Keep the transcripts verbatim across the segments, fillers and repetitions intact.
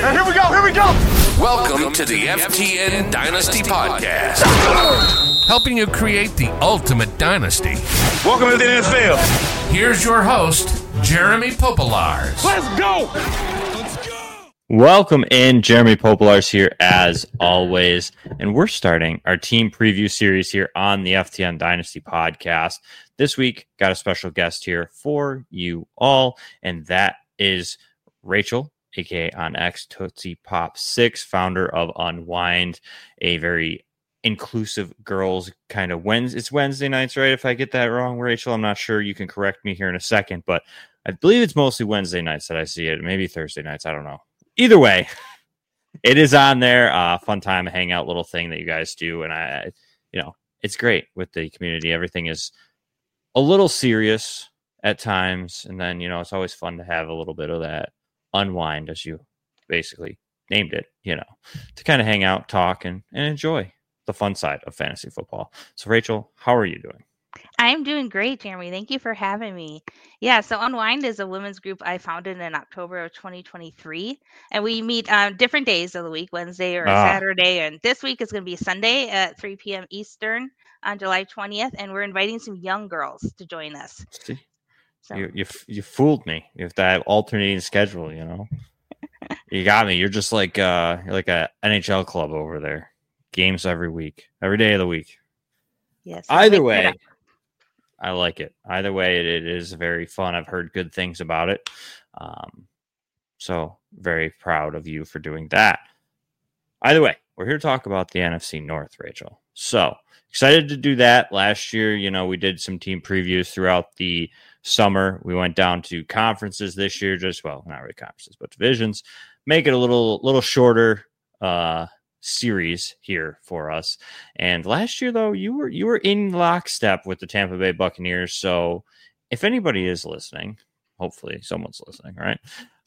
Right, here we go, here we go! Welcome to the F T N Dynasty Podcast. Helping you create the ultimate dynasty. Welcome to the N F L. Here's your host, Jeremy Popolars. Let's go! Welcome in, Jeremy Popolars here as always, and we're starting our team preview series here on the F T N Dynasty Podcast. This week, got a special guest here for you all, and that is Rachel, aka on X, Tootsie Pop six, founder of Unwind, a very inclusive girls kind of Wednesday. It's Wednesday nights, right? If I get that wrong, Rachel, I'm not sure. You can correct me here in a second, but I believe it's mostly Wednesday nights that I see it. Maybe Thursday nights. I don't know. Either way, it is on there. Uh, fun time, hangout little thing that you guys do. And I, you know, it's great with the community. Everything is a little serious at times. And then, you know, it's always fun to have a little bit of that unwind, as you basically named it, you know, to kind of hang out, talk, and, and enjoy the fun side of fantasy football. So, Rachel, how are you doing? I'm doing great, Jeremy. Thank you for having me. Yeah, so Unwind is a women's group I founded in October of twenty twenty-three, and we meet on different days of the week, Wednesday or Ah. Saturday, and this week is going to be Sunday at three p.m. Eastern on July twentieth, and we're inviting some young girls to join us. See, So you, you you fooled me. You have to have alternating schedule, you know. You got me. You're just like uh, you're like a N H L club over there. Games every week, every day of the week. yes, Either we'll make it way, up. I like it. Either way, it, it is very fun. I've heard good things about it. Um, so very proud of you for doing that. Either way, we're here to talk about the N F C North, Rachel. So excited to do that. Last year, you know, we did some team previews throughout the summer. We went down to conferences this year, just, well, not really conferences, but divisions. Make it a little, little shorter, uh, series here for us. And last year, though, you were you were in lockstep with the Tampa Bay Buccaneers. So if anybody is listening, hopefully someone's listening, right?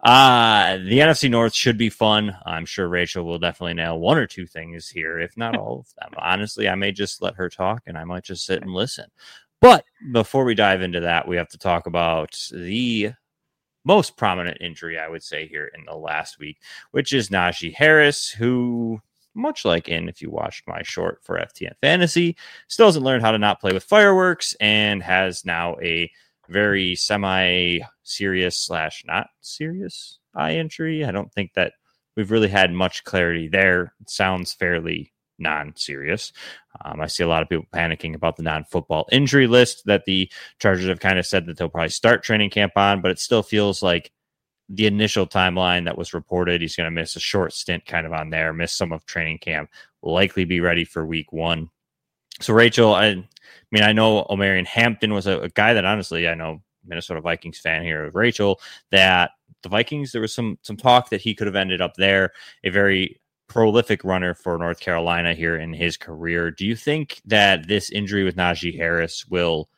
Uh, the N F C North should be fun. I'm sure Rachel will definitely nail one or two things here, if not all of them. Honestly, I may just let her talk and I might just sit and listen. But before we dive into that, we have to talk about the most prominent injury, I would say, here in the last week, which is Najee Harris, who, much like in if you watched my short for F T N Fantasy, still hasn't learned how to not play with fireworks and has now a very semi-serious slash not serious eye injury. I don't think that we've really had much clarity there. It sounds fairly non-serious. Um, I see a lot of people panicking about the non-football injury list that the Chargers have kind of said that they'll probably start training camp on, but it still feels like the initial timeline that was reported, he's going to miss a short stint kind of on there, miss some of training camp, likely be ready for week one. So Rachel, I, I mean, I know Omarion Hampton was a, a guy that honestly, I know Minnesota Vikings fan here, Rachel, that the Vikings, there was some, some talk that he could have ended up there, a very prolific runner for North Carolina here in his career. Do you think that this injury with Najee Harris will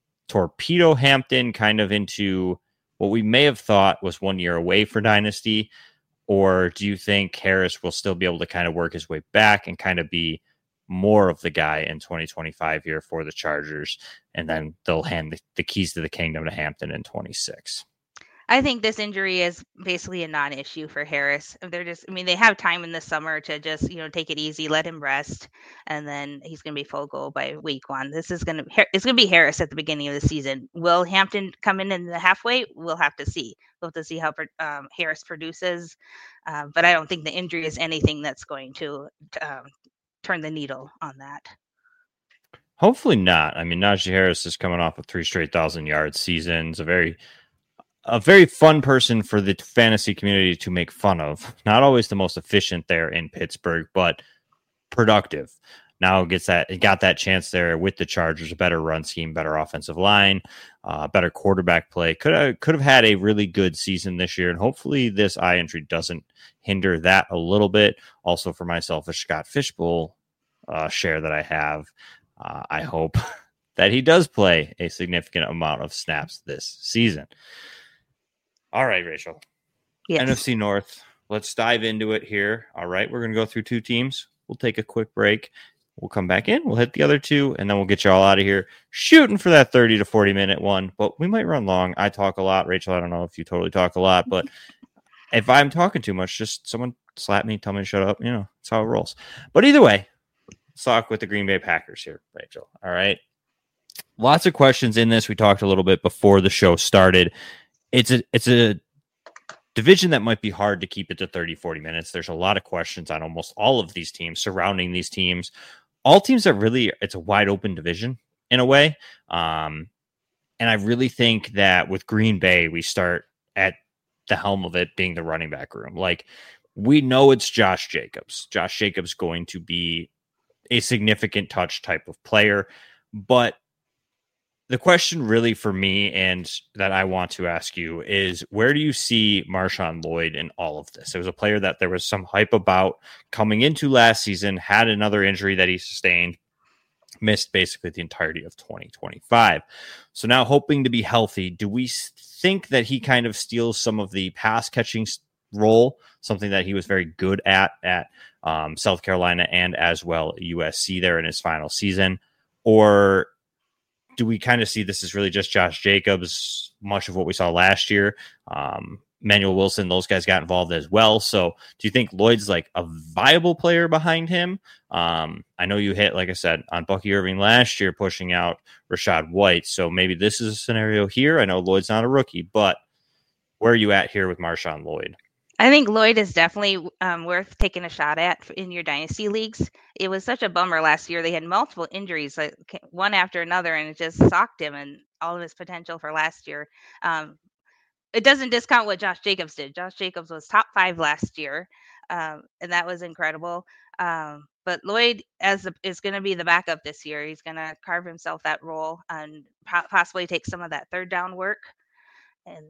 torpedo Hampton kind of into what we may have thought was one year away for Dynasty? Or do you think Harris will still be able to kind of work his way back and kind of be more of the guy in twenty twenty-five here for the Chargers, and then they'll hand the, the keys to the kingdom to Hampton in twenty-six? I think this injury is basically a non-issue for Harris. They're just, I mean, they have time in the summer to just, you know, take it easy, let him rest, and then he's going to be full go by week one. This is going to, it's going to be Harris at the beginning of the season. Will Hampton come in in the halfway? We'll have to see. We'll have to see how um, Harris produces. Uh, but I don't think the injury is anything that's going to um, turn the needle on that. Hopefully not. I mean, Najee Harris is coming off a three straight thousand yard seasons, a very a very fun person for the fantasy community to make fun of. Not always the most efficient there in Pittsburgh, but productive. Now gets that, it got that chance there with the Chargers, a better run scheme, better offensive line, uh, better quarterback play. Could have, could have had a really good season this year, and hopefully this eye injury doesn't hinder that a little bit. Also for myself, a Scott Fishbowl uh, share that I have, uh, I hope that he does play a significant amount of snaps this season. All right, Rachel. Yes. N F C North. Let's dive into it here. All right, we're going to go through two teams. We'll take a quick break. We'll come back in. We'll hit the other two, and then we'll get you all out of here shooting for that thirty to forty minute one. But we might run long. I talk a lot. Rachel, I don't know if you totally talk a lot, but if I'm talking too much, just someone slap me, tell me to shut up. You know, that's how it rolls. But either way, let's talk with the Green Bay Packers here, Rachel. All right. Lots of questions in this. We talked a little bit before the show started. It's a, it's a division that might be hard to keep it to thirty, forty minutes. There's a lot of questions on almost all of these teams surrounding these teams. All teams that really, it's a wide open division in a way. Um, and I really think that with Green Bay, we start at the helm of it being the running back room. Like, we know it's Josh Jacobs. Josh Jacobs going to be a significant touch type of player. But the question really for me, and that I want to ask you, is where do you see Marshawn Lloyd in all of this? It was a player that there was some hype about coming into last season, had another injury that he sustained, missed basically the entirety of twenty twenty-five. So now hoping to be healthy, do we think that he kind of steals some of the pass catching role, something that he was very good at at um, South Carolina and as well U S C there in his final season? Or do we kind of see this as really just Josh Jacobs, much of what we saw last year? Um, Manuel Wilson, those guys got involved as well. So do you think Lloyd's like a viable player behind him? Um, I know you hit, like I said, on Bucky Irving last year, pushing out Rachaad White. So maybe this is a scenario here. I know Lloyd's not a rookie, but where are you at here with Marshawn Lloyd? I think Lloyd is definitely um, worth taking a shot at in your dynasty leagues. It was such a bummer last year. They had multiple injuries, like one after another, and it just socked him and all of his potential for last year. Um, it doesn't discount what Josh Jacobs did. Josh Jacobs was top five last year, um, and that was incredible. Um, but Lloyd as the, is going to be the backup this year. He's going to carve himself that role and po- possibly take some of that third down work and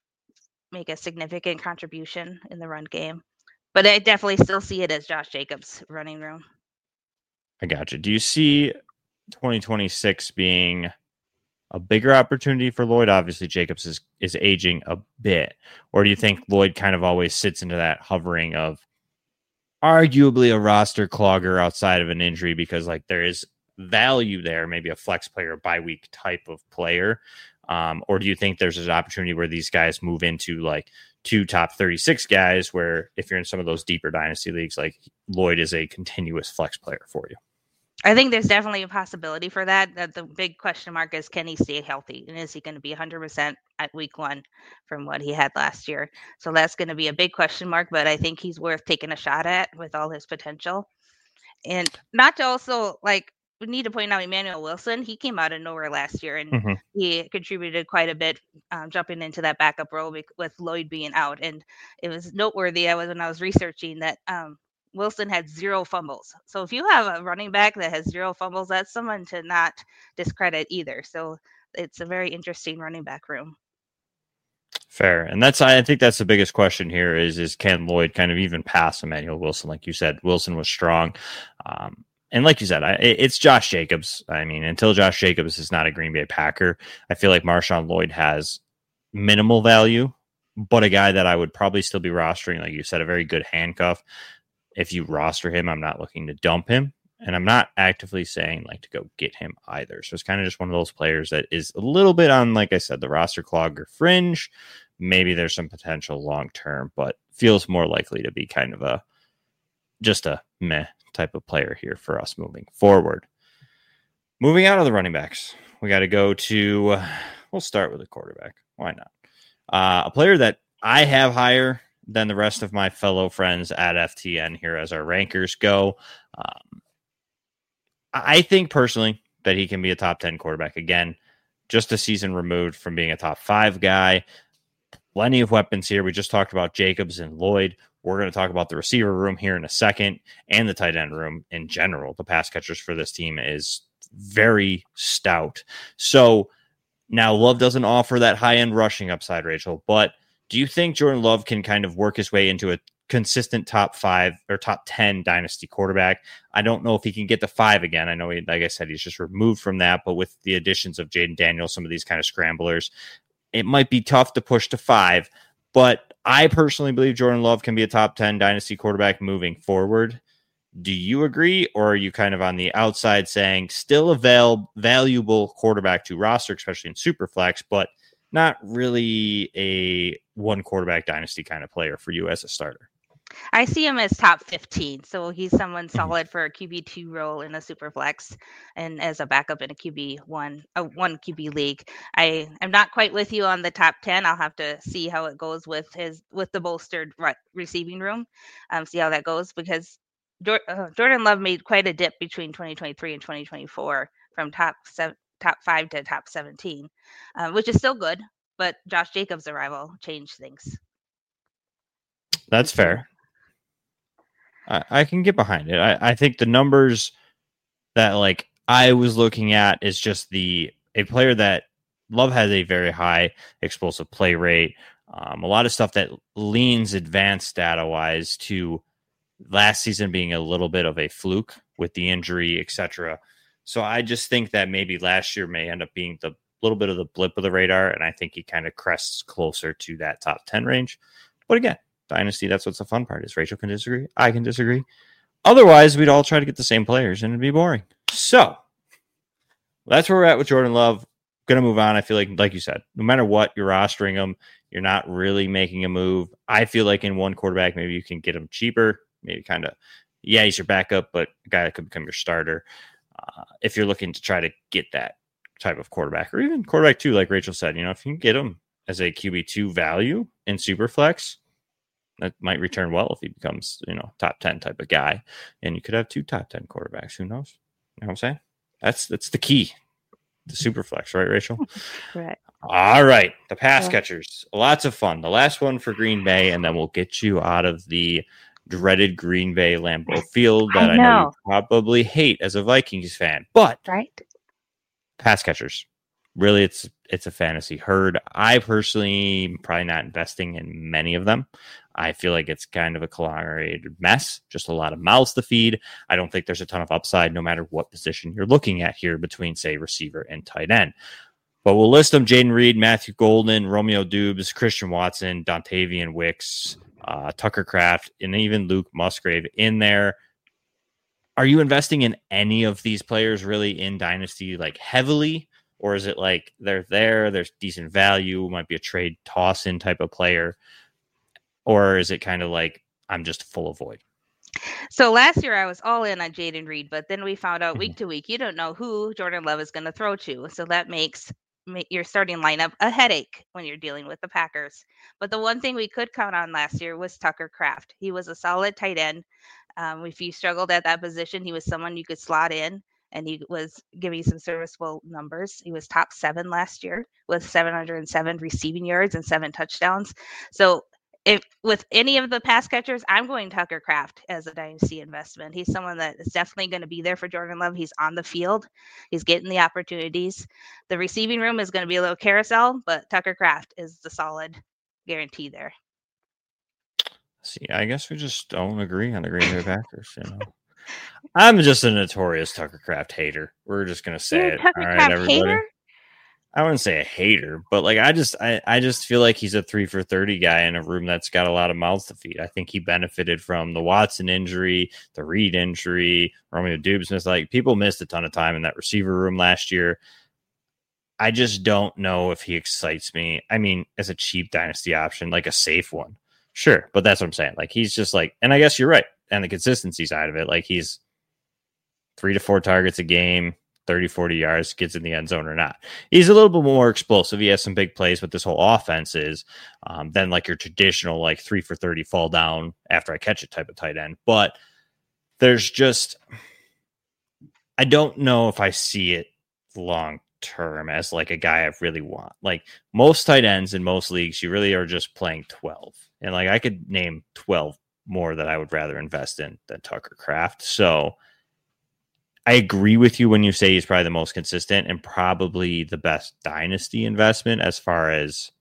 make a significant contribution in the run game. But I definitely still see it as Josh Jacobs' running room. I got you. Do you see twenty twenty-six being a bigger opportunity for Lloyd? Obviously, Jacobs is, is aging a bit. Or do you think Lloyd kind of always sits into that hovering of arguably a roster clogger outside of an injury because like there is value there, maybe a flex player, bye week type of player? Um, or do you think there's an opportunity where these guys move into like two top thirty-six guys where if you're in some of those deeper dynasty leagues, like Lloyd is a continuous flex player for you? I think there's definitely a possibility for that. That the big question mark is, can he stay healthy? And is he going to be one hundred percent at week one from what he had last year? So that's going to be a big question mark, but I think he's worth taking a shot at with all his potential. And not to also like, we need to point out Emmanuel Wilson. He came out of nowhere last year and mm-hmm. he contributed quite a bit, um, jumping into that backup role with Lloyd being out. And it was noteworthy. I was when I was researching that um, Wilson had zero fumbles. So if you have a running back that has zero fumbles, that's someone to not discredit either. So it's a very interesting running back room. Fair. And that's, I think that's the biggest question here is, is can Lloyd kind of even pass Emmanuel Wilson? Like you said, Wilson was strong. Um, And like you said, I, it's Josh Jacobs. I mean, until Josh Jacobs is not a Green Bay Packer, I feel like Marshawn Lloyd has minimal value, but a guy that I would probably still be rostering, like you said, a very good handcuff. If you roster him, I'm not looking to dump him, and I'm not actively saying like to go get him either. So it's kind of just one of those players that is a little bit on, like I said, the roster clogger fringe. Maybe there's some potential long-term, but feels more likely to be kind of a just a meh type of player here for us moving forward. Moving out of the running backs, we got to go to, uh, we'll start with a quarterback. Why not? Uh, a player that I have higher than the rest of my fellow friends at F T N here as our rankers go. Um, I think personally that he can be a top ten quarterback again, just a season removed from being a top five guy. Plenty of weapons here. We just talked about Jacobs and Lloyd. We're going to talk about the receiver room here in a second and the tight end room in general. The pass catchers for this team is very stout. So now Love doesn't offer that high-end rushing upside, Rachel, but do you think Jordan Love can kind of work his way into a consistent top five or top ten dynasty quarterback? I don't know if he can get to five again. I know, he, like I said, he's just removed from that, but with the additions of Jaden Daniels, some of these kind of scramblers, it might be tough to push to five, but I personally believe Jordan Love can be a top ten dynasty quarterback moving forward. Do you agree, or are you kind of on the outside saying still a val- valuable quarterback to roster, especially in Superflex, but not really a one quarterback dynasty kind of player for you as a starter. I see him as top fifteen. So he's someone Mhm. solid for a Q B two role in a super flex and as a backup in a Q B one, a one Q B league. I am not quite with you on the top ten. I'll have to see how it goes with his with the bolstered re- receiving room. Um, see how that goes because Jor- uh, Jordan Love made quite a dip between twenty twenty-three and twenty twenty-four from top seven, top five to top seventeen, uh, which is still good. But Josh Jacobs' arrival changed things. That's fair. I, I can get behind it. I, I think the numbers that like I was looking at is just the a player that Love has a very high explosive play rate. Um, a lot of stuff that leans advanced data wise to last season being a little bit of a fluke with the injury, et cetera. So I just think that maybe last year may end up being the little bit of the blip of the radar, and I think he kind of crests closer to that top ten range. But again, Dynasty, that's what's the fun part is. Rachel can disagree. I can disagree. Otherwise, we'd all try to get the same players, and it'd be boring. So that's where we're at with Jordan Love. Going to move on. I feel like, like you said, no matter what, you're rostering him. You're not really making a move. I feel like in one quarterback, maybe you can get him cheaper. Maybe kind of, yeah, he's your backup, but a guy that could become your starter. Uh, if you're looking to try to get that type of quarterback, or even quarterback two, like Rachel said, you know, if you can get him as a Q B two value in Superflex, that might return well if he becomes, you know, top ten type of guy. And you could have two top ten quarterbacks. Who knows? You know what I'm saying? That's that's the key. The Superflex, right, Rachel? Right. All right. The pass Yeah. catchers. Lots of fun. The last one for Green Bay, and then we'll get you out of the dreaded Green Bay Lambeau Field that I I know, know. you probably hate as a Vikings fan. But Right. pass catchers. Really, it's it's a fantasy herd. I personally am probably not investing in many of them. I feel like it's kind of a conglomerated mess, just a lot of mouths to feed. I don't think there's a ton of upside no matter what position you're looking at here between, say, receiver and tight end. But we'll list them: Jaden Reed, Matthew Golden, Romeo Dubes, Christian Watson, Dontavian Wicks, uh, Tucker Kraft, and even Luke Musgrave in there. Are you investing in any of these players really in Dynasty, like heavily? Or is it like they're there, there's decent value, might be a trade toss-in type of player? Or is it kind of like, I'm just full of void? So last year I was all in on Jaden Reed, but then we found out week to week you don't know who Jordan Love is going to throw to. So that makes ma- your starting lineup a headache when you're dealing with the Packers. But the one thing we could count on last year was Tucker Kraft. He was a solid tight end. Um, if you struggled at that position, he was someone you could slot in, and he was giving some serviceable numbers. He was top seven last year with seven hundred seven receiving yards and seven touchdowns. So if with any of the pass catchers, I'm going Tucker Kraft as a dynasty investment. He's someone that is definitely going to be there for Jordan Love. He's on the field. He's getting the opportunities. The receiving room is going to be a little carousel, but Tucker Kraft is the solid guarantee there. See, I guess we just don't agree on the Green Bay Packers, you know. I'm just a notorious Tucker Kraft hater. We're just gonna say You're a it. Tucker All right, Kraft everybody. hater? I wouldn't say a hater, but like I just I, I just feel like he's a three for thirty guy in a room that's got a lot of mouths to feed. I think he benefited from the Watson injury, the Reed injury, Romeo Dubes missed. Like people missed a ton of time in that receiver room last year. I just don't know if he excites me. I mean, as a cheap dynasty option, like a safe one. Sure, but that's what I'm saying. Like he's just like, and I guess you're right. And the consistency side of it, like he's three to four targets a game, thirty, forty yards, gets in the end zone or not. He's a little bit more explosive. He has some big plays, but this whole offense is um, than like your traditional like three for thirty fall down after I catch it type of tight end. But there's just, I don't know if I see it long term as like a guy I really want. Like most tight ends in most leagues, you really are just playing twelve. And like I could name twelve more that I would rather invest in than Tucker Kraft. So I agree with you when you say he's probably the most consistent and probably the best dynasty investment as far as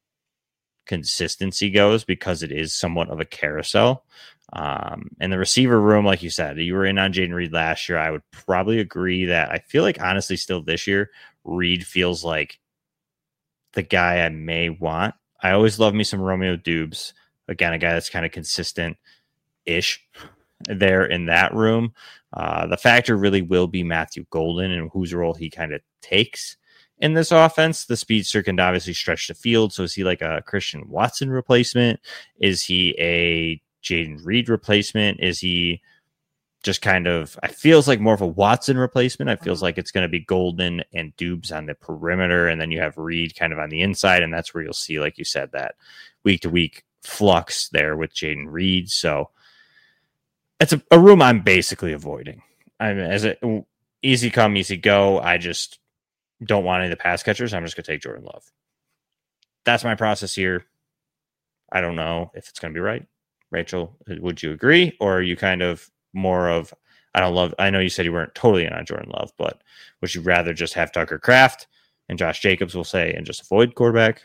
consistency goes, because it is somewhat of a carousel. Um, and the receiver room, like you said, you were in on Jaden Reed last year. I would probably agree that I feel like honestly still this year, Reed feels like the guy I may want. I always love me some Romeo Dubes. Again, a guy that's kind of consistent-ish there in that room. Uh, the factor really will be Matthew Golden and whose role he kind of takes in this offense. The speedster can obviously stretch the field. So is he like a Christian Watson replacement? Is he a Jaden Reed replacement? Is he just kind of, I feels like more of a Watson replacement. I feels like it's going to be Golden and Dubes on the perimeter. And then you have Reed kind of on the inside. And that's where you'll see, like you said, that week to week flux there with Jaden Reed. So it's a, a room I'm basically avoiding. I mean, as a easy come, easy go. I just don't want any of the pass catchers. I'm just going to take Jordan Love. That's my process here. I don't know if it's going to be right. Rachel, would you agree? Or are you kind of more of, I don't love, I know you said you weren't totally in on Jordan Love, but would you rather just have Tucker Kraft and Josh Jacobs, will say, and just avoid quarterback?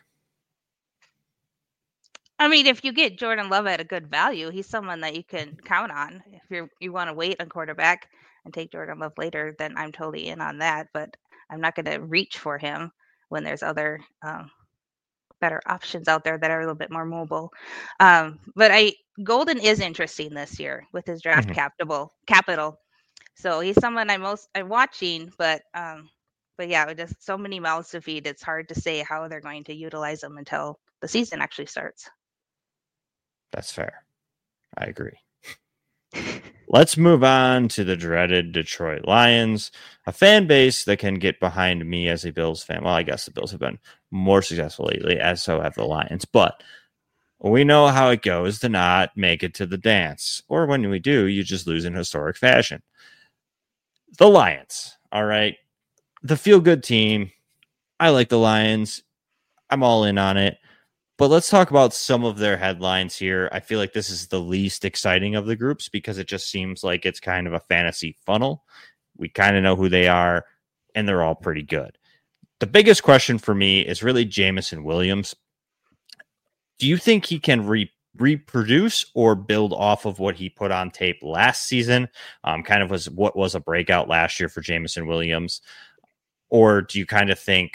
I mean, if you get Jordan Love at a good value, he's someone that you can count on. If you you want to wait on quarterback and take Jordan Love later, then I'm totally in on that. But I'm not going to reach for him when there's other um, better options out there that are a little bit more mobile. Um, but I Golden is interesting this year with his draft Mhm. capital capital. So he's someone I'm most I'm watching, but um, but yeah, with just so many mouths to feed, it's hard to say how they're going to utilize him until the season actually starts. That's fair. I agree. Let's move on to the dreaded Detroit Lions, a fan base that can get behind me as a Bills fan. Well, I guess the Bills have been more successful lately, as so have the Lions. But we know how it goes to not make it to the dance. Or when we do, you just lose in historic fashion. The Lions, all right? The feel-good team. I like the Lions. I'm all in on it. But let's talk about some of their headlines here. I feel like this is the least exciting of the groups because it just seems like it's kind of a fantasy funnel. We kind of know who they are, and they're all pretty good. The biggest question for me is really Jameson Williams. Do you think he can re- reproduce or build off of what he put on tape last season? Um, kind of was what was a breakout last year for Jameson Williams. Or do you kind of think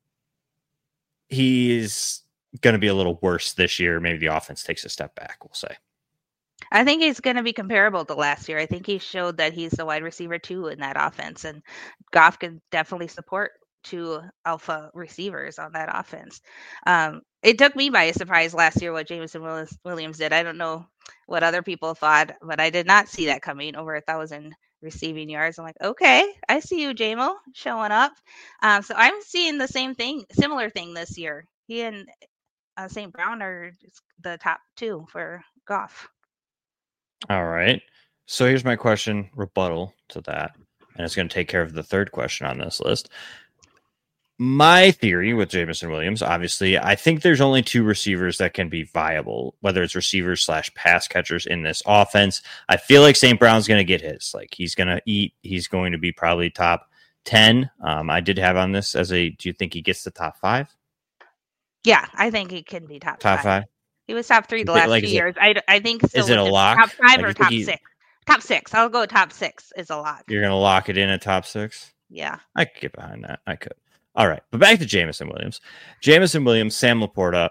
he's going to be a little worse this year? Maybe the offense takes a step back, we'll say. I think he's going to be comparable to last year. I think he showed that he's the wide receiver too in that offense, and Goff can definitely support two alpha receivers on that offense. Um, it took me by surprise last year what Jameson Willis, Williams did. I don't know what other people thought, but I did not see that coming, over a thousand receiving yards. I'm like, okay, I see you, J-Mo, showing up. Um, so I'm seeing the same thing, similar thing this year. He and uh, Saint Brown are just the top two for Goff. All right. So here's my question, rebuttal to that. And it's going to take care of the third question on this list. My theory with Jameson Williams, obviously, I think there's only two receivers that can be viable, whether it's receivers slash pass catchers in this offense. I feel like Saint Brown's going to get his. Like, he's going to eat. He's going to be probably top ten. Um, I did have on this as a, do you think he gets the top five? Yeah, I think he can be top, top five. five. He was top three the last like, few it, years. I, I think still is it a lock? Top five like, or top he, six? Top six. I'll go top six is a lock. You're going to lock it in at top six? Yeah. I could get behind that. I could. All right. But back to Jameson Williams. Jameson Williams, Sam Laporta.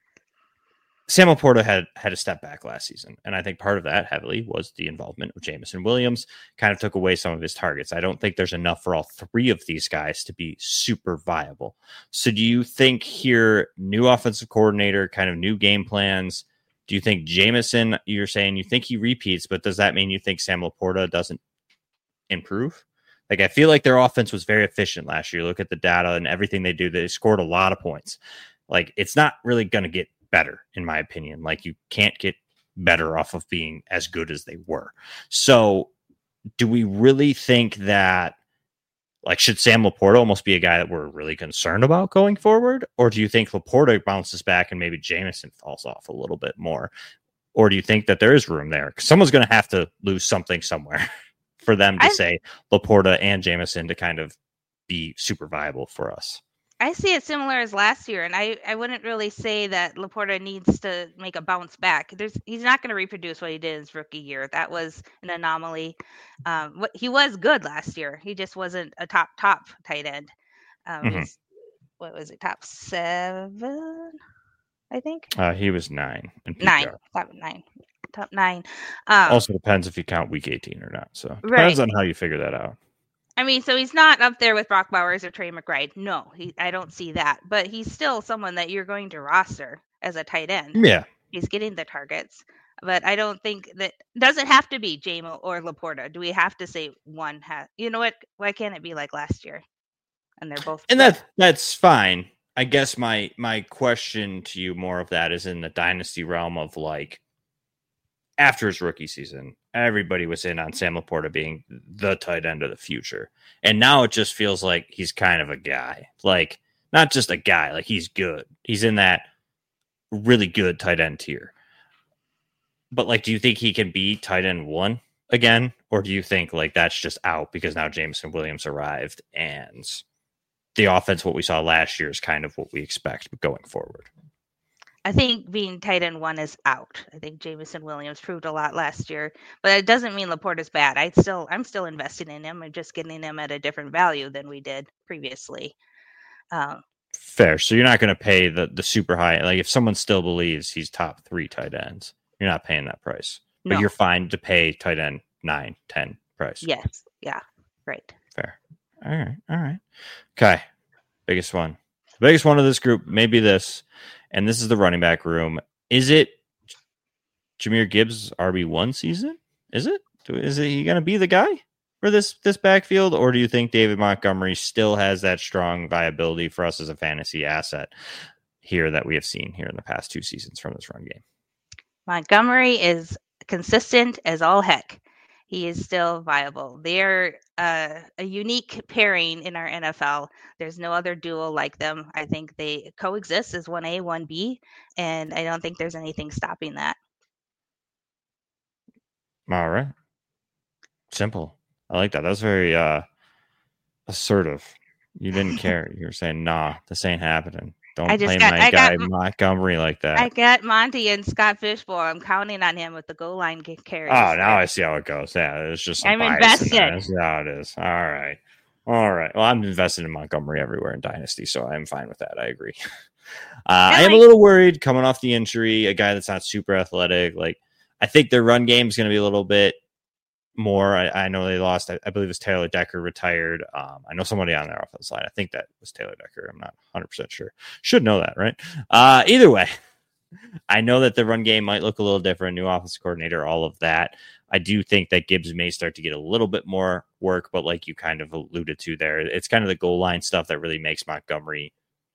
Sam Laporta had, had a step back last season. And I think part of that heavily was the involvement of Jameson Williams. Kind of took away some of his targets. I don't think there's enough for all three of these guys to be super viable. So do you think here, new offensive coordinator, kind of new game plans? Do you think Jameson, you're saying you think he repeats, but does that mean you think Sam Laporta doesn't improve? Like, I feel like their offense was very efficient last year. Look at the data and everything they do. They scored a lot of points. Like, it's not really going to get better, in my opinion. Like, you can't get better off of being as good as they were. So do we really think that, like, should Sam Laporta almost be a guy that we're really concerned about going forward? Or do you think Laporta bounces back and maybe Jameson falls off a little bit more? Or do you think that there is room there? Because someone's going to have to lose something somewhere for them to I, say Laporta and Jameson to kind of be super viable for us. I see it similar as last year, and I, I wouldn't really say that Laporta needs to make a bounce back. There's he's not going to reproduce what he did his rookie year. That was an anomaly. Um, what he was good last year. He just wasn't a top top tight end. Um, mm-hmm. He's what was it, top seven? I think. Uh, he was nine. Nine, top nine. Top nine. Um, also depends if you count week eighteen or not. So depends right. on how you figure that out. I mean, so he's not up there with Brock Bowers or Trey McBride. No, he, I don't see that. But he's still someone that you're going to roster as a tight end. Yeah. He's getting the targets. But I don't think that doesn't have to be J-Mo or Laporta. Do we have to say one has? You know what? Why can't it be like last year? And they're both. And that that's fine. I guess my my question to you more of that is in the dynasty realm of like after his rookie season, everybody was in on Sam Laporta being the tight end of the future. And now it just feels like he's kind of a guy. Like, not just a guy, like he's good. He's in that really good tight end tier. But, like, do you think he can be tight end one again? Or do you think, like, that's just out because now Jameson Williams arrived and the offense, what we saw last year, is kind of what we expect going forward? I think being tight end one is out. I think Jameson Williams proved a lot last year, but it doesn't mean Laporta's bad. I still, I'm still investing in him. I'm just getting him at a different value than we did previously. Um, Fair. So you're not going to pay the the super high. Like if someone still believes he's top three tight ends, you're not paying that price. But no. You're fine to pay tight end nine, ten price. Yes. Yeah. Right. Fair. All right. All right. Okay. Biggest one. The biggest one of this group may be this. And this is the running back room. Is it Jahmyr Gibbs' R B one season? Is it? Is it he going to be the guy for this this backfield? Or do you think David Montgomery still has that strong viability for us as a fantasy asset here that we have seen here in the past two seasons from this run game? Montgomery is consistent as all heck. He is still viable. They're uh, a unique pairing in our N F L. There's no other duo like them. I think they coexist as one A, one B, and I don't think there's anything stopping that. All right. Simple. I like that. That was very uh, assertive. You didn't care. You were saying, nah, this ain't happening. Don't I just play got- my I guy got- Montgomery like that. I got Monty and Scott Fishbowl. I'm counting on him with the goal line g- carries. Oh, now I see how it goes. Yeah, it's just some I'm bias in there. invested. That's how it is. All right. All right. Well, I'm invested in Montgomery everywhere in Dynasty, so I'm fine with that. I agree. Uh, I am a like- little worried coming off the injury, a guy that's not super athletic. Like, I think their run game is going to be a little bit more. I, I know they lost, I, I believe it was Taylor Decker retired. Um, I know somebody on their offense line. I think that was Taylor Decker. I'm not one hundred percent sure. Should know that, right? Uh, either way, I know that the run game might look a little different. New offensive coordinator, all of that. I do think that Gibbs may start to get a little bit more work, but like you kind of alluded to there, it's kind of the goal line stuff that really makes Montgomery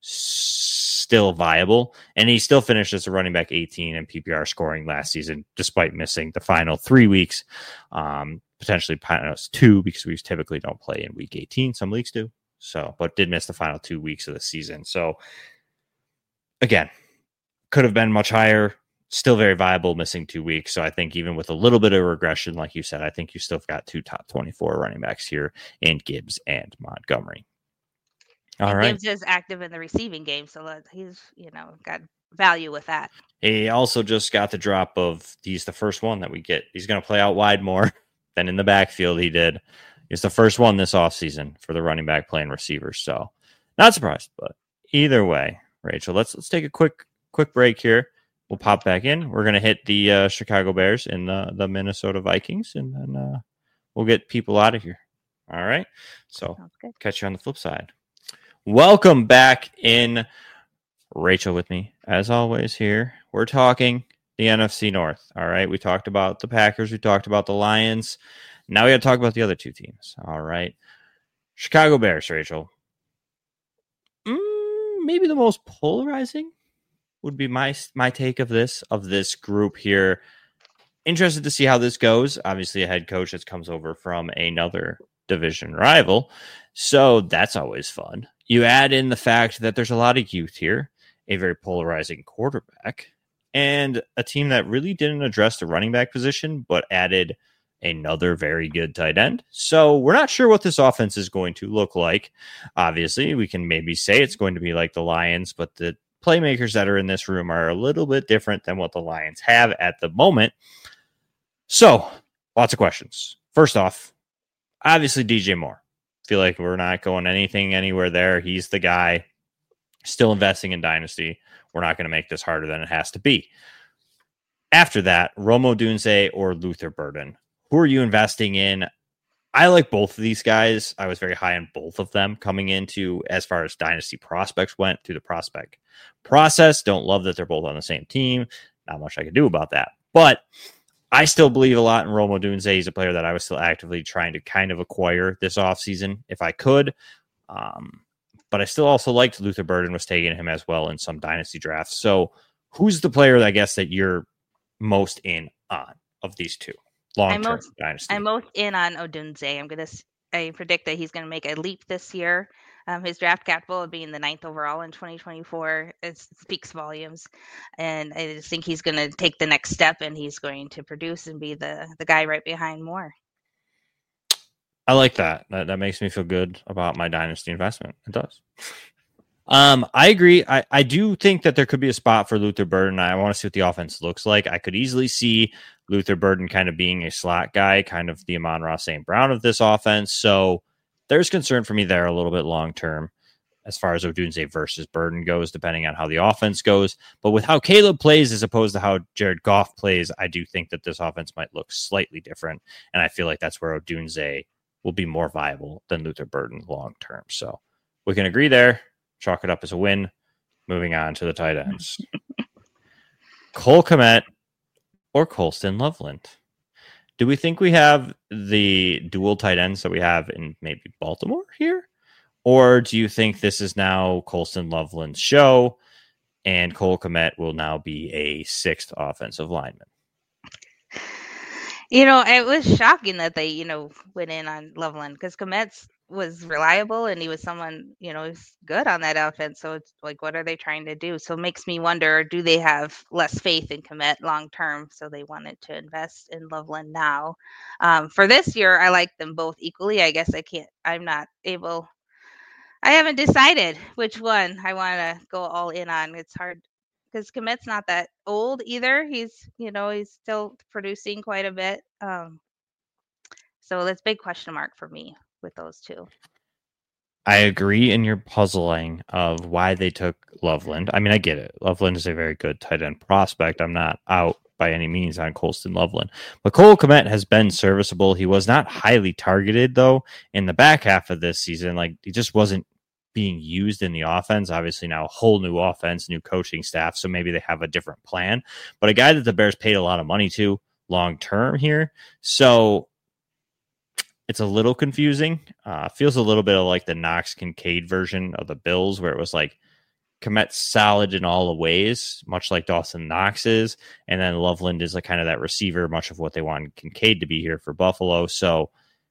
still viable. And he still finished as a running back eighteen in P P R scoring last season, despite missing the final three weeks, um, potentially two, because we typically don't play in week eighteen. Some leagues do. So, but did miss the final two weeks of the season. So again, could have been much higher. Still very viable, missing two weeks. So I think even with a little bit of regression, like you said, I think you still got two top twenty-four running backs here in Gibbs and Montgomery. All and right. Gibbs is active in the receiving game, so that he's, you know, got value with that. He also just got the drop of he's the first one that we get. He's going to play out wide more than in the backfield he did. He's the first one this offseason for the running back playing receivers. So not surprised, but either way, Rachel, let's let's take a quick quick break here. We'll pop back in. We're going to hit the uh, Chicago Bears and the, the Minnesota Vikings, and then uh, we'll get people out of here. All right. So Sounds good. catch you on the flip side. Welcome back in. Rachel with me, as always, here. We're talking the N F C North. All right. We talked about the Packers. We talked about the Lions. Now we got to talk about the other two teams. All right. Chicago Bears, Rachel. Mm, maybe the most polarizing would be my my take of this of this group here. Interested to see how this goes. Obviously, a head coach that comes over from another division rival, so that's always fun. You add in the fact that there's a lot of youth here, a very polarizing quarterback, and a team that really didn't address the running back position, but added another very good tight end. So we're not sure what this offense is going to look like. Obviously, we can maybe say it's going to be like the Lions, but the playmakers that are in this room are a little bit different than what the Lions have at the moment. So, lots of questions. First off, obviously D J Moore. Feel like we're not going anything anywhere there. He's the guy. Still investing in Dynasty. We're not going to make this harder than it has to be. After that, Rome Odunze or Luther Burden. Who are you investing in? I like both of these guys. I was very high on both of them coming into as far as dynasty prospects went through the prospect process. Don't love that they're both on the same team. Not much I can do about that. But I still believe a lot in Rome Odunze. He's a player that I was still actively trying to kind of acquire this offseason if I could. Um, but I still also liked Luther Burden was taking him as well in some dynasty drafts. So who's the player, I guess, that you're most in on of these two? Long-term most, dynasty. I'm most in on Odunze. I'm gonna. I predict that he's gonna make a leap this year. Um, his draft capital being the ninth overall in twenty twenty-four, it speaks volumes, and I just think he's gonna take the next step, and he's going to produce and be the the guy right behind Moore. I like that. That that makes me feel good about my dynasty investment. It does. Um, I agree. I, I do think that there could be a spot for Luther Burden. I want to see what the offense looks like. I could easily see Luther Burden kind of being a slot guy, kind of the Amon-Ra Saint Brown of this offense. So there's concern for me there a little bit long term as far as Odunze versus Burden goes, depending on how the offense goes. But with how Caleb plays as opposed to how Jared Goff plays, I do think that this offense might look slightly different. And I feel like that's where Odunze will be more viable than Luther Burden long term. So we can agree there. Chalk it up as a win. Moving on to the tight ends. Cole Kmet or Colston Loveland. Do we think we have the dual tight ends that we have in maybe Baltimore here? Or do you think this is now Colston Loveland's show and Cole Kmet will now be a sixth offensive lineman? You know, it was shocking that they, you know, went in on Loveland because Kmet's was reliable and he was someone, you know, who's good on that offense. So it's like, what are they trying to do? So it makes me wonder, do they have less faith in Kmet long term? So they wanted to invest in Loveland now. Um, for this year, I like them both equally. I guess I can't, I'm not able, I haven't decided which one I want to go all in on. It's hard because Kmet's not that old either. He's, you know, he's still producing quite a bit. Um, so that's a big question mark for me with those two. I agree in your puzzling of why they took Loveland. I mean, I get it. Loveland is a very good tight end prospect. I'm not out by any means on Colston Loveland. But Cole Kmet has been serviceable. He was not highly targeted, though, in the back half of this season. Like, he just wasn't being used in the offense. Obviously, now a whole new offense, new coaching staff, so maybe they have a different plan. But a guy that the Bears paid a lot of money to long term here. So it's a little confusing. Uh, feels a little bit of like the Knox Kincaid version of the Bills, where it was like Kmet's solid in all the ways, much like Dawson Knox is. And then Loveland is like kind of that receiver, much of what they wanted Kincaid to be here for Buffalo. So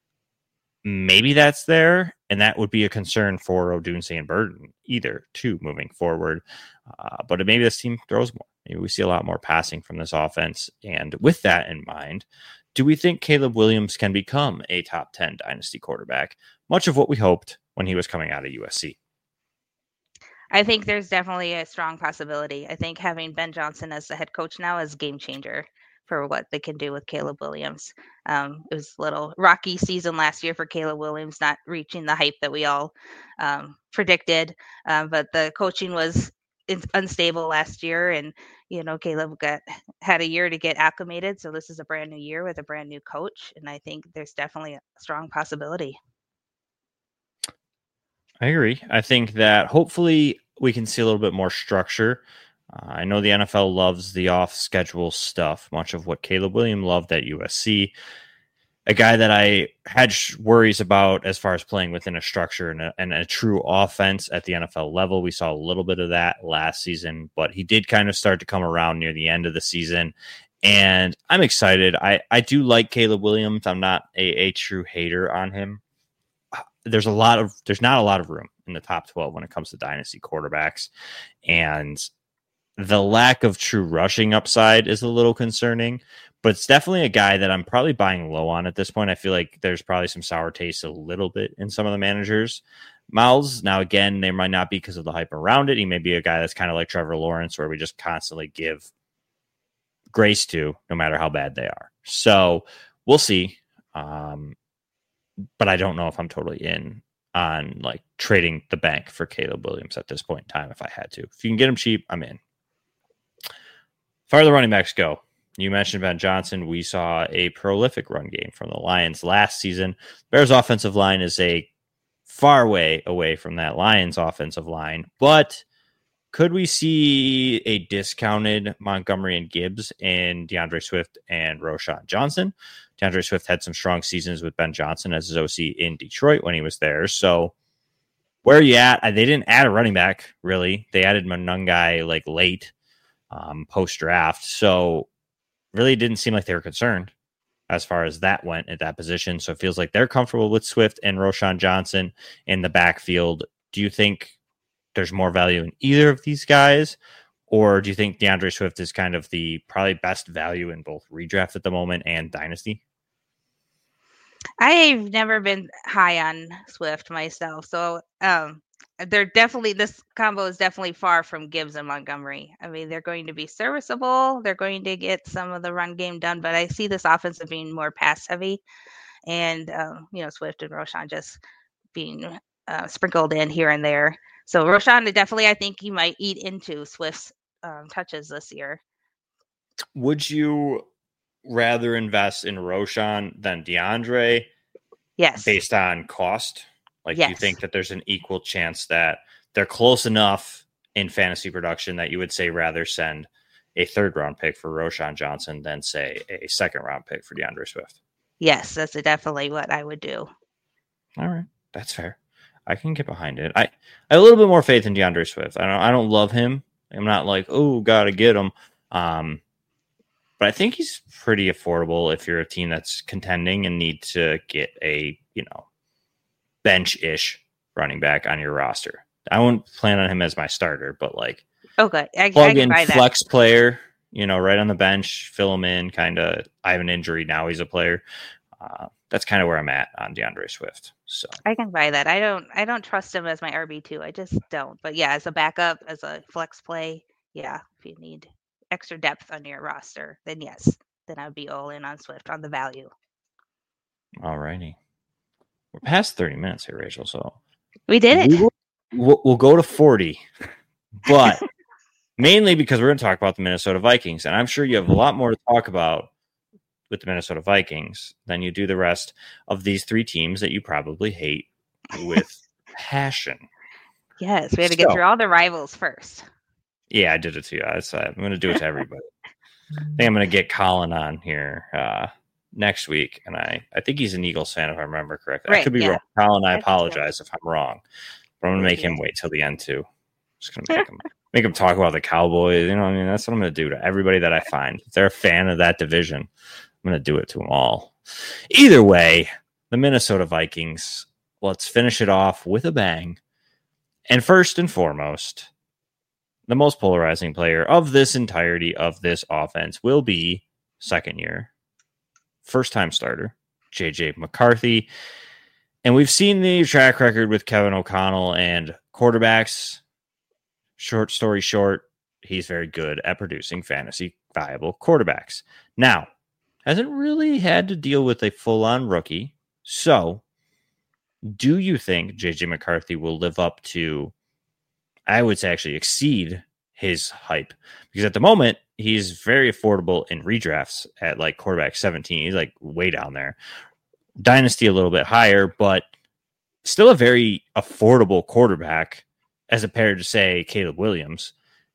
maybe that's there. And that would be a concern for Odunze and Burden either, too, moving forward. Uh, but maybe this team throws more. Maybe we see a lot more passing from this offense. And with that in mind, do we think Caleb Williams can become a top ten dynasty quarterback? Much of what we hoped when he was coming out of U S C. I think there's definitely a strong possibility. I think having Ben Johnson as the head coach now is a game changer for what they can do with Caleb Williams. Um, it was a little rocky season last year for Caleb Williams, not reaching the hype that we all um, predicted. Um, but the coaching was unstable last year, and you know Caleb got had a year to get acclimated. So this is a brand new year with a brand new coach, and I think there's definitely a strong possibility. I agree. I think that hopefully we can see a little bit more structure. Uh, I know the N F L loves the off-schedule stuff, much of what Caleb Williams loved at U S C. A guy that I had worries about as far as playing within a structure and a, and a true offense at the N F L level. We saw a little bit of that last season, but he did kind of start to come around near the end of the season. And I'm excited. I, I do like Caleb Williams. I'm not a, a true hater on him. There's a lot of, there's not a lot of room in the top twelve when it comes to dynasty quarterbacks. And the lack of true rushing upside is a little concerning, but it's definitely a guy that I'm probably buying low on at this point. I feel like there's probably some sour taste a little bit in some of the managers' mouths. Now, again, they might not be because of the hype around it. He may be a guy that's kind of like Trevor Lawrence, where we just constantly give grace to no matter how bad they are. So we'll see. Um, but I don't know if I'm totally in on like trading the bank for Caleb Williams at this point in time if I had to. If you can get him cheap, I'm in. As far as the running backs go, You mentioned Ben Johnson. We saw a prolific run game from the Lions last season. Bears offensive line is a far way away from that Lions offensive line, but could we see a discounted Montgomery and Gibbs in DeAndre Swift and Roschon Johnson? DeAndre Swift had some strong seasons with Ben Johnson as his O C in Detroit when he was there. So where are you at? They didn't add a running back, really. They added Monungai like late um, post-draft. So really didn't seem like they were concerned as far as that went at that position. So it feels like they're comfortable with Swift and Roschon Johnson in the backfield. Do you think there's more value in either of these guys? Or do you think DeAndre Swift is kind of the probably best value in both redraft at the moment and dynasty? I've never been high on Swift myself. So um, they're definitely, this combo is definitely far from Gibbs and Montgomery. I mean, they're going to be serviceable. They're going to get some of the run game done, but I see this offense as being more pass heavy. And, uh, you know, Swift and Roschon just being uh, sprinkled in here and there. So Roschon, definitely, I think he might eat into Swift's um, touches this year. Would you rather invest in Roschon than DeAndre? Yes. Based on cost? Like, yes. Do you think that there's an equal chance that they're close enough in fantasy production that you would say rather send a third round pick for Roschon Johnson than say a second round pick for DeAndre Swift? Yes, that's definitely what I would do. All right. That's fair. I can get behind it. I, I have a little bit more faith in DeAndre Swift. I don't I don't love him. I'm not like, oh, gotta get him. Um, but I think he's pretty affordable if you're a team that's contending and need to get a, you know, bench-ish running back on your roster. I won't plan on him as my starter, but like okay, I, plug I in buy that. Flex player, you know, right on the bench, fill him in, kind of. I have an injury, now he's a player. Uh, that's kind of where I'm at on DeAndre Swift. So I can buy that. I don't I don't trust him as my R B two. I just don't. But yeah, as a backup, as a flex play, yeah, if you need extra depth on your roster, then yes, then I'd be all in on Swift on the value. all righty. We're past thirty minutes here, Rachel, so We did it. We will, we'll, we'll go to forty, but mainly because we're going to talk about the Minnesota Vikings, and I'm sure you have a lot more to talk about with the Minnesota Vikings than you do the rest of these three teams that you probably hate with passion. Yes, we had to get So- through all the rivals first. Yeah, I did it to you. I, I'm going to do it to everybody. I think I'm going to get Colin on here uh, next week, and I, I think he's an Eagles fan if I remember correctly. I Right, could be yeah. wrong. Colin, I I think so. apologize if I'm wrong, but I'm going to make him wait till the end too. Just going to make him make him talk about the Cowboys. You know, what I mean, that's what I'm going to do to everybody that I find. If they're a fan of that division, I'm going to do it to them all. Either way, the Minnesota Vikings. Let's finish it off with a bang. And first and foremost, the most polarizing player of this entirety of this offense will be second year, first time starter, J J McCarthy. And we've seen the track record with Kevin O'Connell and quarterbacks. Short story short, he's very good at producing fantasy viable quarterbacks. Now, hasn't really had to deal with a full-on rookie. So, do you think J J McCarthy will live up to, I would say actually exceed his hype? Because at the moment, he's very affordable in redrafts at like quarterback seventeen. He's like way down there. Dynasty a little bit higher, but still a very affordable quarterback as compared to, say, Caleb Williams.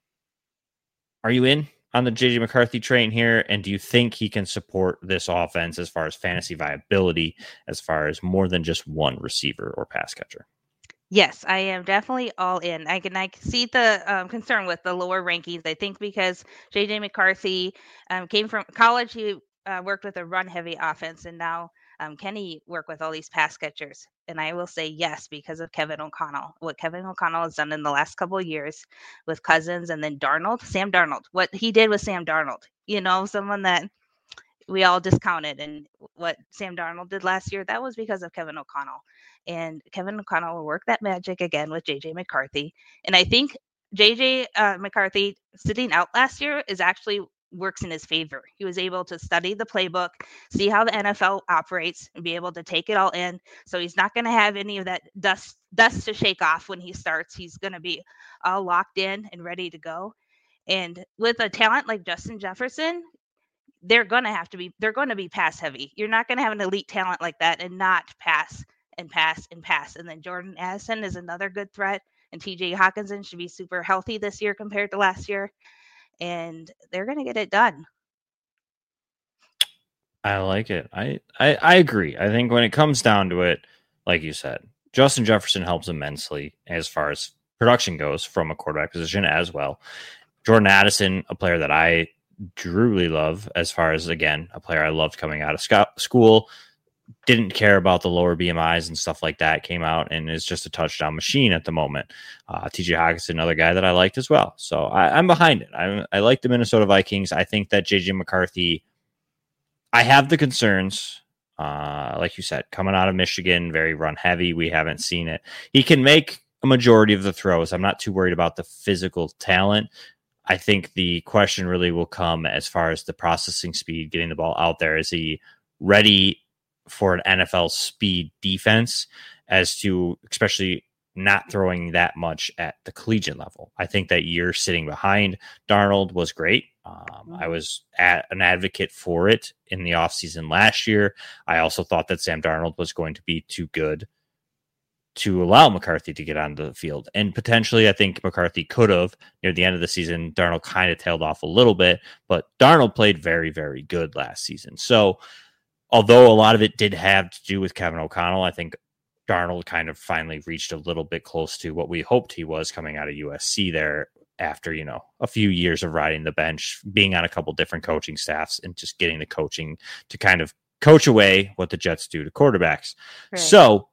Are you in on the J J McCarthy train here? And do you think he can support this offense as far as fantasy viability, as far as more than just one receiver or pass catcher? Yes, I am definitely all in. I can I can see the um, concern with the lower rankings. I think because J J McCarthy um, came from college, he uh, worked with a run-heavy offense, and now um, can he work with all these pass catchers? And I will say yes because of Kevin O'Connell. What Kevin O'Connell has done in the last couple of years with Cousins and then Darnold, Sam Darnold. What he did with Sam Darnold, you know, someone that we all discounted, and what Sam Darnold did last year, that was because of Kevin O'Connell. And Kevin O'Connell will work that magic again with J J McCarthy. And I think J J uh, McCarthy sitting out last year is actually works in his favor. He was able to study the playbook, see how the N F L operates, and be able to take it all in. So he's not going to have any of that dust dust to shake off when he starts. He's going to be all locked in and ready to go. And with a talent like Justin Jefferson, they're going to have to be, they're going to be pass heavy. You're not going to have an elite talent like that and not pass and pass and pass. And then Jordan Addison is another good threat. And T J Hawkinson should be super healthy this year compared to last year. And they're going to get it done. I like it. I, I, I agree. I think when it comes down to it, like you said, Justin Jefferson helps immensely as far as production goes from a quarterback position as well. Jordan Addison, a player that I truly love as far as, again, a player I loved coming out of sc- school, didn't care about the lower B M Is and stuff like that, came out and is just a touchdown machine at the moment. Uh, T J Hawkinson, another guy that I liked as well. So I, I'm behind it. I, I like the Minnesota Vikings. I think that J J McCarthy, I have the concerns, uh, like you said, coming out of Michigan, very run heavy. We haven't seen it. He can make a majority of the throws. I'm not too worried about the physical talent. I think the question really will come as far as the processing speed, getting the ball out there. Is he ready for an N F L speed defense, as to especially not throwing that much at the collegiate level? I think that year sitting behind Darnold was great. Um, I was at an advocate for it in the offseason last year. I also thought that Sam Darnold was going to be too good to allow McCarthy to get onto the field. And potentially, I think McCarthy could have near the end of the season. Darnold kind of tailed off a little bit, but Darnold played very, very good last season. So although a lot of it did have to do with Kevin O'Connell, I think Darnold kind of finally reached a little bit close to what we hoped he was coming out of U S C there after, you know, a few years of riding the bench, being on a couple different coaching staffs and just getting the coaching to kind of coach away what the Jets do to quarterbacks. Right. So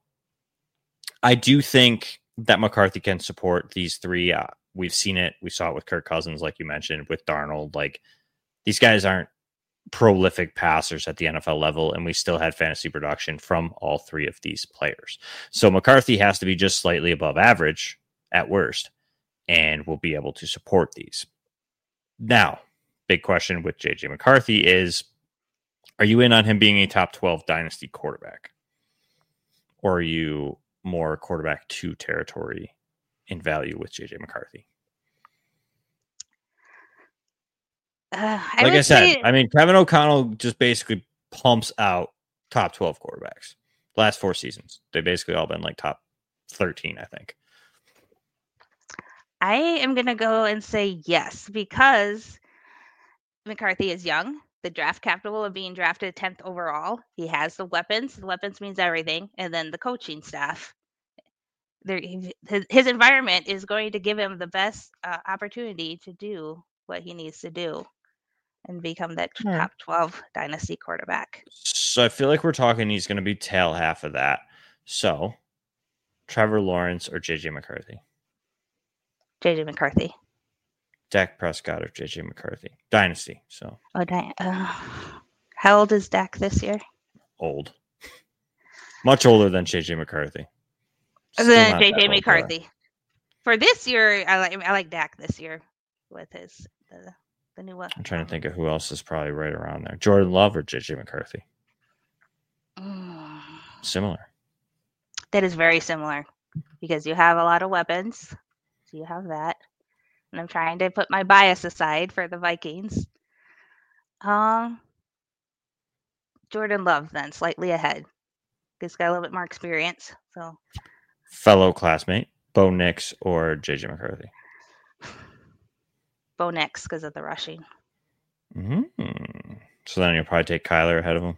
I do think that McCarthy can support these three. Uh, we've seen it. We saw it with Kirk Cousins, like you mentioned, with Darnold. Like, these guys aren't prolific passers at the N F L level, and we still had fantasy production from all three of these players. So McCarthy has to be just slightly above average at worst, and will be able to support these. Now, big question with J J McCarthy is, are you in on him being a top twelve dynasty quarterback? Or are you more quarterback two territory in value with J J McCarthy? Uh, I like I said, say... I mean, Kevin O'Connell just basically pumps out top twelve quarterbacks. Last four seasons, they've basically all been like top thirteen, I think. I am going to go and say yes, because McCarthy is young. The draft capital of being drafted tenth overall. He has the weapons. The weapons means everything. And then the coaching staff. There, his, his environment is going to give him the best uh, opportunity to do what he needs to do and become that All right. top twelve dynasty quarterback. So I feel like we're talking he's going to be tail half of that. So Trevor Lawrence or J J McCarthy? J J McCarthy. Dak Prescott or J J McCarthy? Dynasty. So oh, di- uh, how old is Dak this year? Old. Much older than J J McCarthy. Then J J McCarthy. For this year, I like I like Dak this year with his the, the new one. I'm trying to think of who else is probably right around there. Jordan Love or J J McCarthy? Mm. Similar. That is very similar, because you have a lot of weapons. So you have that. And I'm trying to put my bias aside for the Vikings. Um, Jordan Love then, slightly ahead. He's got a little bit more experience. So, fellow classmate, Bo Nix or J J McCarthy? Bo Nix, because of the rushing. Mm-hmm. So then you'll probably take Kyler ahead of him?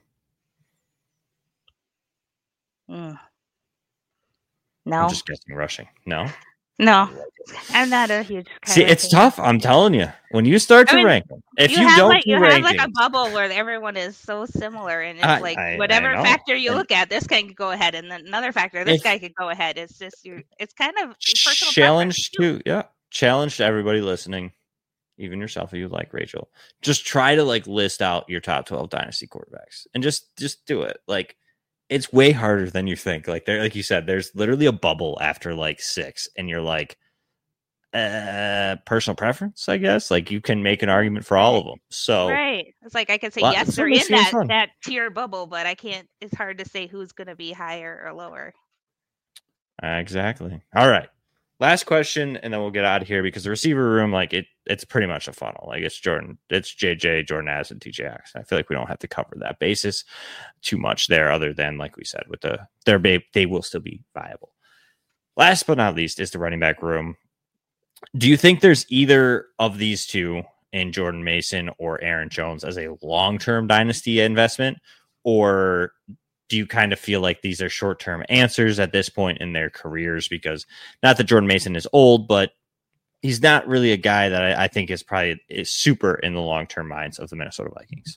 Mm. No. I'm just guessing rushing. No? No, I'm not a huge. See, it's fan. Tough. I'm telling you. When you start to I mean, rank them, if you, you don't like, do you rankings, have like a bubble where everyone is so similar, and it's I, like I, whatever I factor you and look at, this guy could go ahead, and then another factor, this if, guy could go ahead. It's just you. It's kind of personal challenge to yeah, challenge to everybody listening, even yourself if you like Rachel. Just try to like list out your top twelve dynasty quarterbacks, and just just do it. Like, it's way harder than you think. Like there, like you said, there's literally a bubble after like six, and you're like. Uh, personal preference, I guess. Like, you can make an argument for all of them. So right, it's like I can say well, yes, they're in that fun. that tier bubble, but I can't. It's hard to say who's going to be higher or lower. Uh, exactly. All right, last question, and then we'll get out of here because the receiver room, like it, it's pretty much a funnel. Like it's Jordan, it's J J, Jordan Addison, and T J X. I feel like we don't have to cover that basis too much there, other than like we said, with the their babe, they will still be viable. Last but not least is the running back room. Do you think there's either of these two in Jordan Mason or Aaron Jones as a long-term dynasty investment, or do you kind of feel like these are short-term answers at this point in their careers? Because not that Jordan Mason is old, but he's not really a guy that I, I think is probably is super in the long-term minds of the Minnesota Vikings.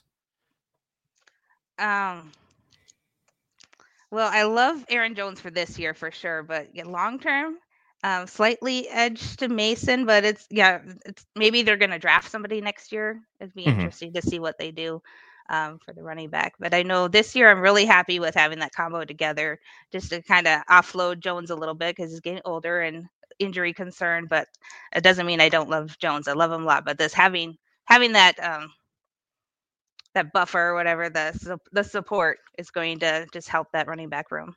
Um, well, I love Aaron Jones for this year for sure, but yeah, long-term, um, slightly edged to Mason, but it's, yeah, it's maybe they're going to draft somebody next year. It'd be Mhm. interesting to see what they do. Um, for the running back. But I know this year I'm really happy with having that combo together just to kind of offload Jones a little bit because he's getting older and injury concern, but it doesn't mean I don't love Jones. I love him a lot, but this having having that um, that buffer or whatever, the the support is going to just help that running back room.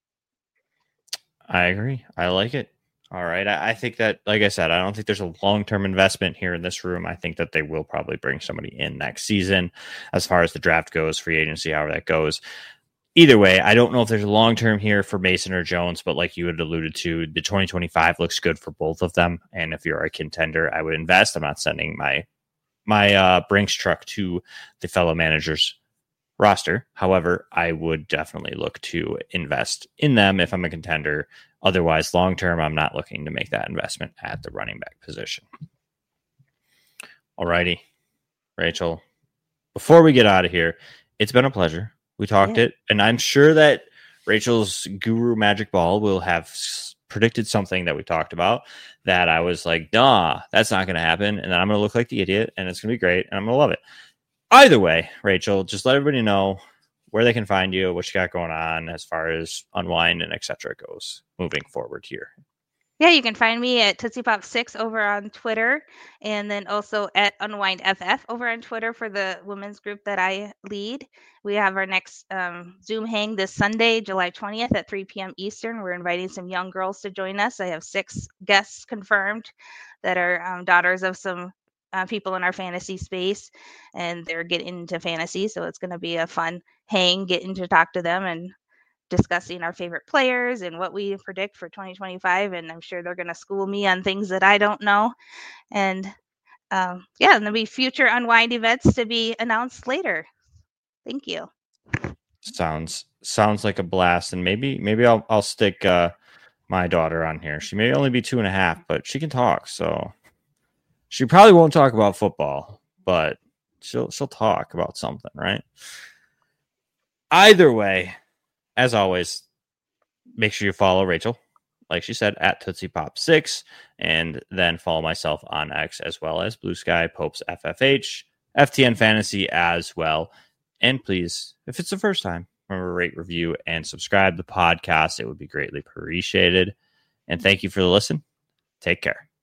I agree. I like it. All right. I, I think that, like I said, I don't think there's a long-term investment here in this room. I think that they will probably bring somebody in next season as far as the draft goes, free agency, however that goes. Either way, I don't know if there's a long-term here for Mason or Jones, but like you had alluded to, the twenty twenty-five looks good for both of them. And if you're a contender, I would invest. I'm not sending my, my uh, Brinks truck to the fellow managers roster. However, I would definitely look to invest in them if I'm a contender. Otherwise, long term, I'm not looking to make that investment at the running back position. All righty, Rachel. Before we get out of here, it's been a pleasure. We talked yeah. it, and I'm sure that Rachel's Guru Magic Ball will have s- predicted something that we talked about that I was like, nah, that's not going to happen. And then I'm going to look like the idiot, and it's going to be great, and I'm going to love it. Either way, Rachel, just let everybody know where they can find you, what you got going on as far as Unwind and et cetera goes moving forward here. Yeah, you can find me at Tootsie Pop six over on Twitter, and then also at Unwind F F over on Twitter for the women's group that I lead. We have our next um, Zoom hang this Sunday, July twentieth at three p.m. Eastern. We're inviting some young girls to join us. I have six guests confirmed that are um, daughters of some uh, people in our fantasy space, and they're getting into fantasy, so it's going to be a fun hang, getting to talk to them and discussing our favorite players and what we predict for twenty twenty-five. And I'm sure they're going to school me on things that I don't know. And um, yeah, and there'll be future Unwind events to be announced later. Thank you. Sounds sounds like a blast. And maybe maybe I'll I'll stick uh, my daughter on here. She may only be two and a half, but she can talk. So she probably won't talk about football, but she'll she'll talk about something, right? Either way, as always, make sure you follow Rachel, like she said, at Tootsie Pop six, and then follow myself on X as well as Blue Sky, Popes F F H, F T N Fantasy as well. And please, if it's the first time, remember to rate, review, and subscribe to the podcast. It would be greatly appreciated. And thank you for the listen. Take care.